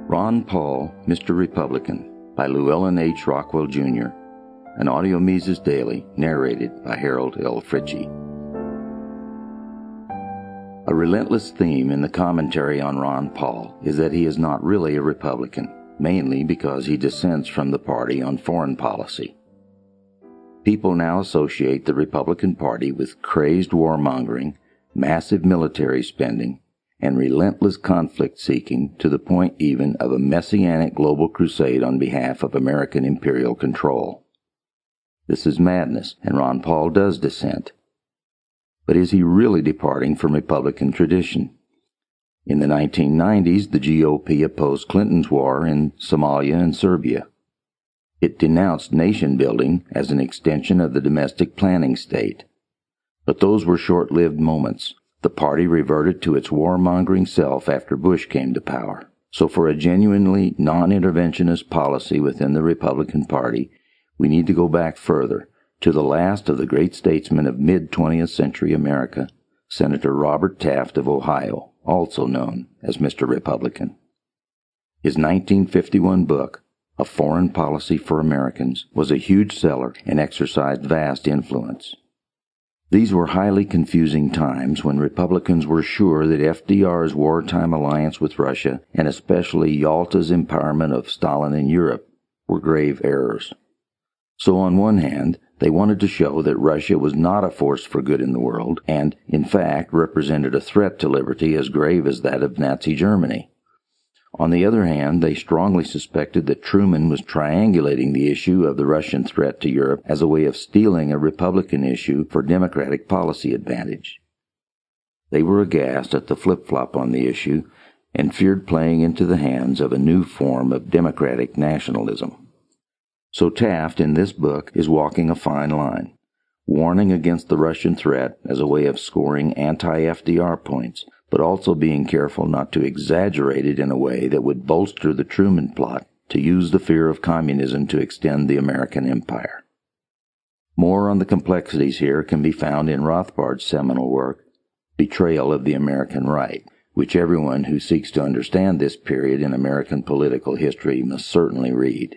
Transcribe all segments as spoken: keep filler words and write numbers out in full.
Ron Paul, Mister Republican, by Llewellyn H. Rockwell, Junior, an audio Mises Daily, narrated by Harold L. Fritchie. A relentless theme in the commentary on Ron Paul is that he is not really a Republican, mainly because he dissents from the party on foreign policy. People now associate the Republican Party with crazed warmongering, massive military spending, and relentless conflict-seeking to the point even of a messianic global crusade on behalf of American imperial control. This is madness, and Ron Paul does dissent. But is he really departing from Republican tradition? In the nineteen nineties, the G O P opposed Clinton's war in Somalia and Serbia. It denounced nation-building as an extension of the domestic planning state. But those were short-lived moments. The party reverted to its warmongering self after Bush came to power. So for a genuinely non-interventionist policy within the Republican Party, we need to go back further, to the last of the great statesmen of mid-twentieth century America, Senator Robert Taft of Ohio, also known as Mister Republican. His nineteen fifty-one book, A Foreign Policy for Americans, was a huge seller and exercised vast influence. These were highly confusing times when Republicans were sure that F D R's wartime alliance with Russia, and especially Yalta's empowerment of Stalin in Europe, were grave errors. So on one hand, they wanted to show that Russia was not a force for good in the world, and, in fact, represented a threat to liberty as grave as that of Nazi Germany. On the other hand, they strongly suspected that Truman was triangulating the issue of the Russian threat to Europe as a way of stealing a Republican issue for Democratic policy advantage. They were aghast at the flip-flop on the issue and feared playing into the hands of a new form of Democratic nationalism. So Taft, in this book, is walking a fine line, warning against the Russian threat as a way of scoring anti-F D R points, but also being careful not to exaggerate it in a way that would bolster the Truman plot to use the fear of communism to extend the American empire. More on the complexities here can be found in Rothbard's seminal work, Betrayal of the American Right, which everyone who seeks to understand this period in American political history must certainly read.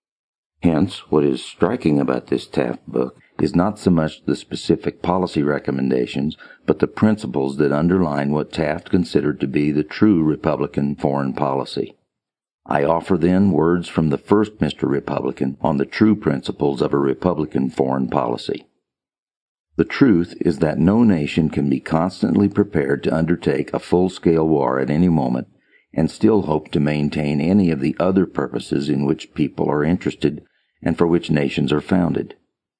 Hence, what is striking about this Taft book is not so much the specific policy recommendations, but the principles that underline what Taft considered to be the true Republican foreign policy. I offer then words from the first Mister Republican on the true principles of a Republican foreign policy. The truth is that no nation can be constantly prepared to undertake a full-scale war at any moment and still hope to maintain any of the other purposes in which people are interested and for which nations are founded.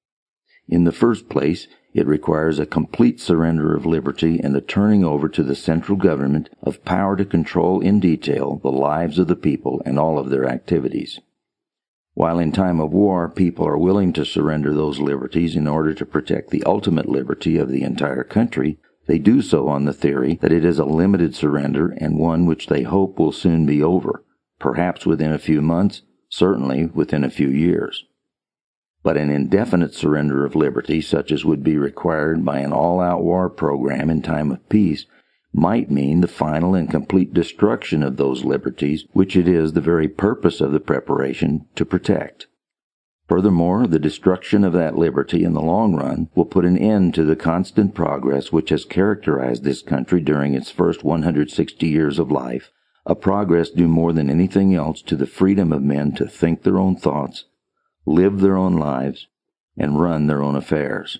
In the first place, it requires a complete surrender of liberty and the turning over to the central government of power to control in detail the lives of the people and all of their activities. While in time of war, people are willing to surrender those liberties in order to protect the ultimate liberty of the entire country, they do so on the theory that it is a limited surrender and one which they hope will soon be over, perhaps within a few months, certainly within a few years. But an indefinite surrender of liberty, such as would be required by an all-out war program in time of peace, might mean the final and complete destruction of those liberties which it is the very purpose of the preparation to protect. Furthermore, the destruction of that liberty in the long run will put an end to the constant progress which has characterized this country during its first one hundred sixty years of life, a progress due more than anything else to the freedom of men to think their own thoughts, live their own lives, and run their own affairs.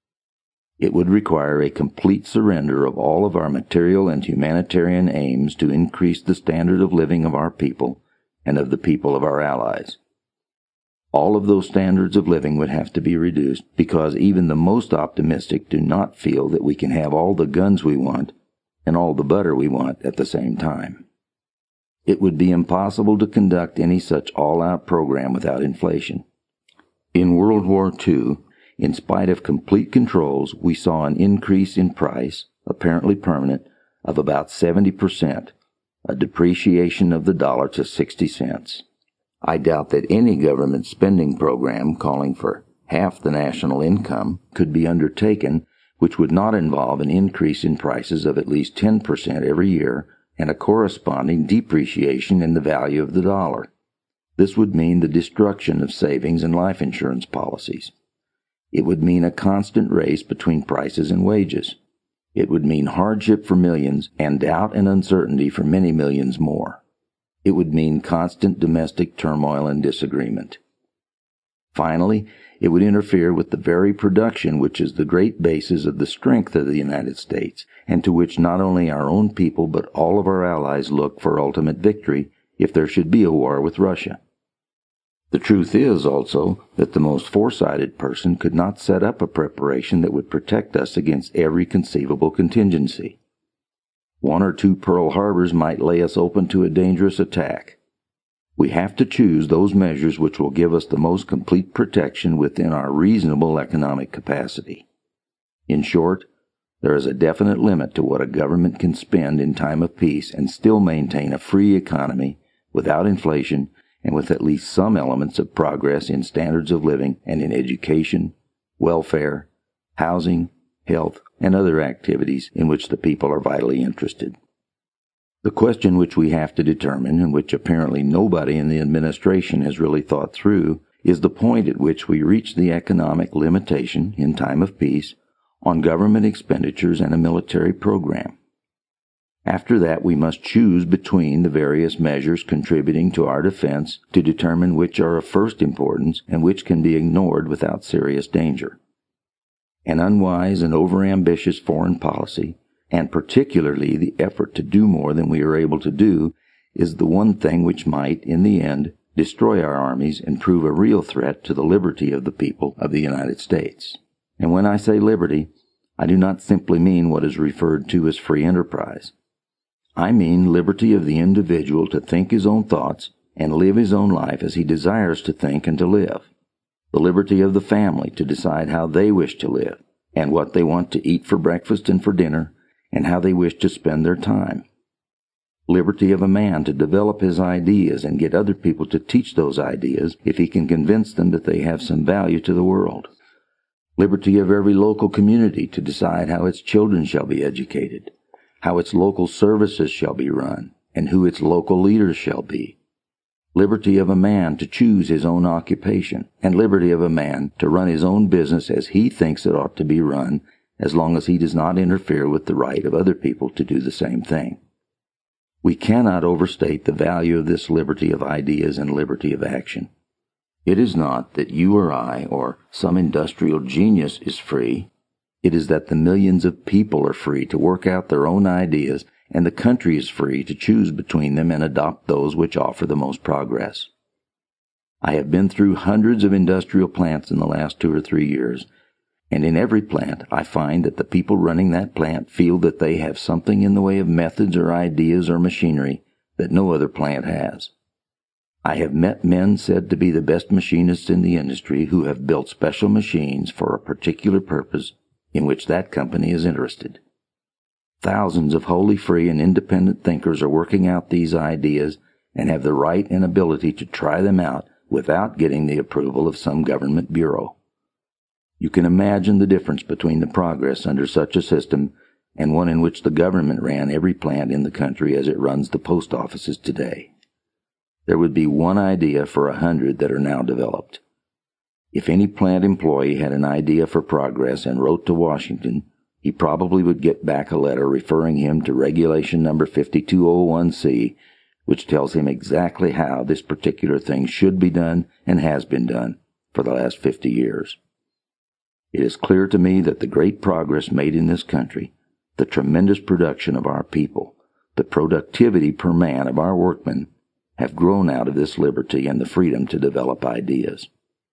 It would require a complete surrender of all of our material and humanitarian aims to increase the standard of living of our people and of the people of our allies. All of those standards of living would have to be reduced because even the most optimistic do not feel that we can have all the guns we want and all the butter we want at the same time. It would be impossible to conduct any such all-out program without inflation. In World War Two, in spite of complete controls, we saw an increase in price, apparently permanent, of about seventy percent, a depreciation of the dollar to sixty cents. I doubt that any government spending program calling for half the national income could be undertaken which would not involve an increase in prices of at least ten percent every year and a corresponding depreciation in the value of the dollar. This would mean the destruction of savings and life insurance policies. It would mean a constant race between prices and wages. It would mean hardship for millions and doubt and uncertainty for many millions more. It would mean constant domestic turmoil and disagreement. Finally, it would interfere with the very production which is the great basis of the strength of the United States, and to which not only our own people but all of our allies look for ultimate victory if there should be a war with Russia. The truth is, also, that the most foresighted person could not set up a preparation that would protect us against every conceivable contingency. One or two Pearl Harbors might lay us open to a dangerous attack. We have to choose those measures which will give us the most complete protection within our reasonable economic capacity. In short, there is a definite limit to what a government can spend in time of peace and still maintain a free economy without inflation and with at least some elements of progress in standards of living and in education, welfare, housing, health, and other activities in which the people are vitally interested. The question which we have to determine, and which apparently nobody in the administration has really thought through, is the point at which we reach the economic limitation, in time of peace, on government expenditures and a military program. After that, we must choose between the various measures contributing to our defense to determine which are of first importance and which can be ignored without serious danger. An unwise and overambitious foreign policy, and particularly the effort to do more than we are able to do, is the one thing which might, in the end, destroy our armies and prove a real threat to the liberty of the people of the United States. And when I say liberty, I do not simply mean what is referred to as free enterprise. I mean liberty of the individual to think his own thoughts and live his own life as he desires to think and to live. The liberty of the family to decide how they wish to live, and what they want to eat for breakfast and for dinner, and how they wish to spend their time. Liberty of a man to develop his ideas and get other people to teach those ideas if he can convince them that they have some value to the world. Liberty of every local community to decide how its children shall be educated, how its local services shall be run, and who its local leaders shall be. Liberty of a man to choose his own occupation, and liberty of a man to run his own business as he thinks it ought to be run, as long as he does not interfere with the right of other people to do the same thing. We cannot overstate the value of this liberty of ideas and liberty of action. It is not that you or I or some industrial genius is free. It is that the millions of people are free to work out their own ideas, and the country is free to choose between them and adopt those which offer the most progress. I have been through hundreds of industrial plants in the last two or three years, and in every plant I find that the people running that plant feel that they have something in the way of methods or ideas or machinery that no other plant has. I have met men said to be the best machinists in the industry who have built special machines for a particular purpose in which that company is interested. Thousands of wholly free and independent thinkers are working out these ideas and have the right and ability to try them out without getting the approval of some government bureau. You can imagine the difference between the progress under such a system and one in which the government ran every plant in the country as it runs the post offices today. There would be one idea for a hundred that are now developed. If any plant employee had an idea for progress and wrote to Washington, he probably would get back a letter referring him to Regulation Number fifty-two oh one C, which tells him exactly how this particular thing should be done and has been done for the last fifty years. It is clear to me that the great progress made in this country, the tremendous production of our people, the productivity per man of our workmen, have grown out of this liberty and the freedom to develop ideas.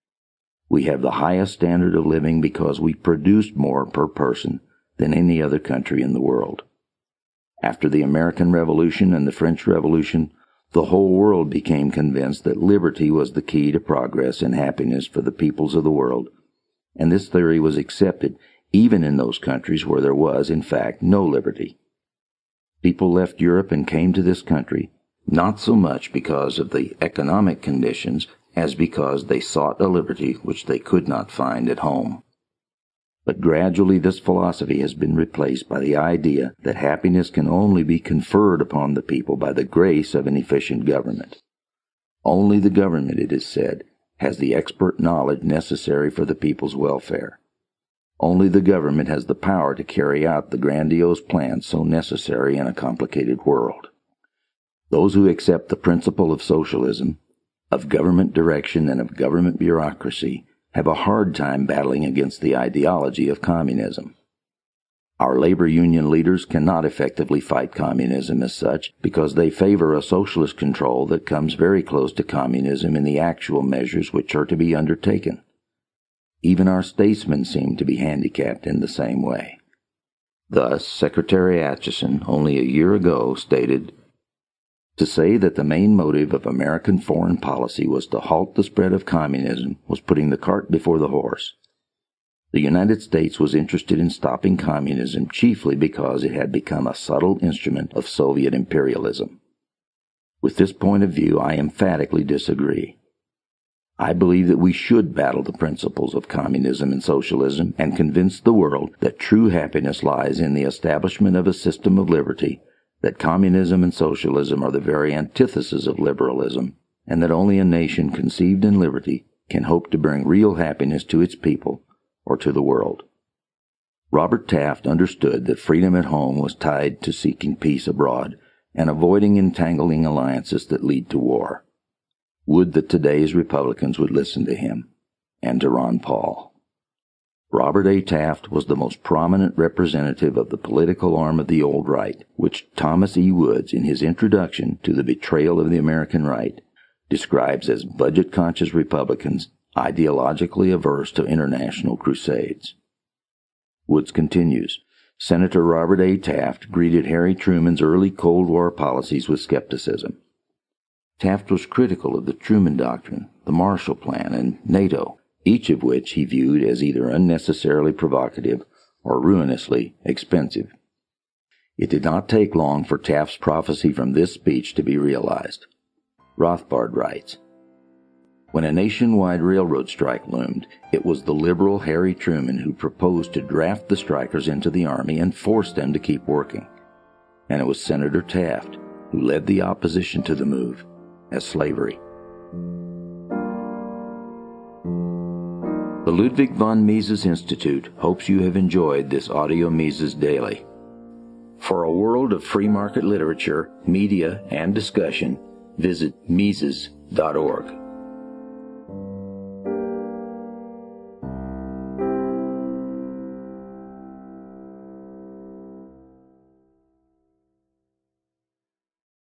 We have the highest standard of living because we produced more per person than any other country in the world. After the American Revolution and the French Revolution, the whole world became convinced that liberty was the key to progress and happiness for the peoples of the world, and this theory was accepted even in those countries where there was, in fact, no liberty. People left Europe and came to this country, not so much because of the economic conditions as because they sought a liberty which they could not find at home. But gradually this philosophy has been replaced by the idea that happiness can only be conferred upon the people by the grace of an efficient government. Only the government, it is said, has the expert knowledge necessary for the people's welfare. Only the government has the power to carry out the grandiose plans so necessary in a complicated world. Those who accept the principle of socialism, of government direction and of government bureaucracy, have a hard time battling against the ideology of communism. Our labor union leaders cannot effectively fight communism as such because they favor a socialist control that comes very close to communism in the actual measures which are to be undertaken. Even our statesmen seem to be handicapped in the same way. Thus, Secretary Acheson, only a year ago, stated, "To say that the main motive of American foreign policy was to halt the spread of communism was putting the cart before the horse. The United States was interested in stopping communism chiefly because it had become a subtle instrument of Soviet imperialism. With this point of view, I emphatically disagree. I believe that we should battle the principles of communism and socialism and convince the world that true happiness lies in the establishment of a system of liberty, that communism and socialism are the very antithesis of liberalism, and that only a nation conceived in liberty can hope to bring real happiness to its people or to the world." Robert Taft understood that freedom at home was tied to seeking peace abroad and avoiding entangling alliances that lead to war. Would that today's Republicans would listen to him and to Ron Paul. Robert A. Taft was the most prominent representative of the political arm of the old right, which Thomas E. Woods, in his introduction to The Betrayal of the American Right, describes as budget-conscious Republicans ideologically averse to international crusades. Woods continues, Senator Robert A. Taft greeted Harry Truman's early Cold War policies with skepticism. Taft was critical of the Truman Doctrine, the Marshall Plan, and NATO, each of which he viewed as either unnecessarily provocative or ruinously expensive. It did not take long for Taft's prophecy from this speech to be realized. Rothbard writes, "When a nationwide railroad strike loomed, it was the liberal Harry Truman who proposed to draft the strikers into the Army and force them to keep working. And it was Senator Taft who led the opposition to the move as slavery." The Ludwig von Mises Institute hopes you have enjoyed this Audio Mises Daily. For a world of free market literature, media, and discussion, visit Mises dot org.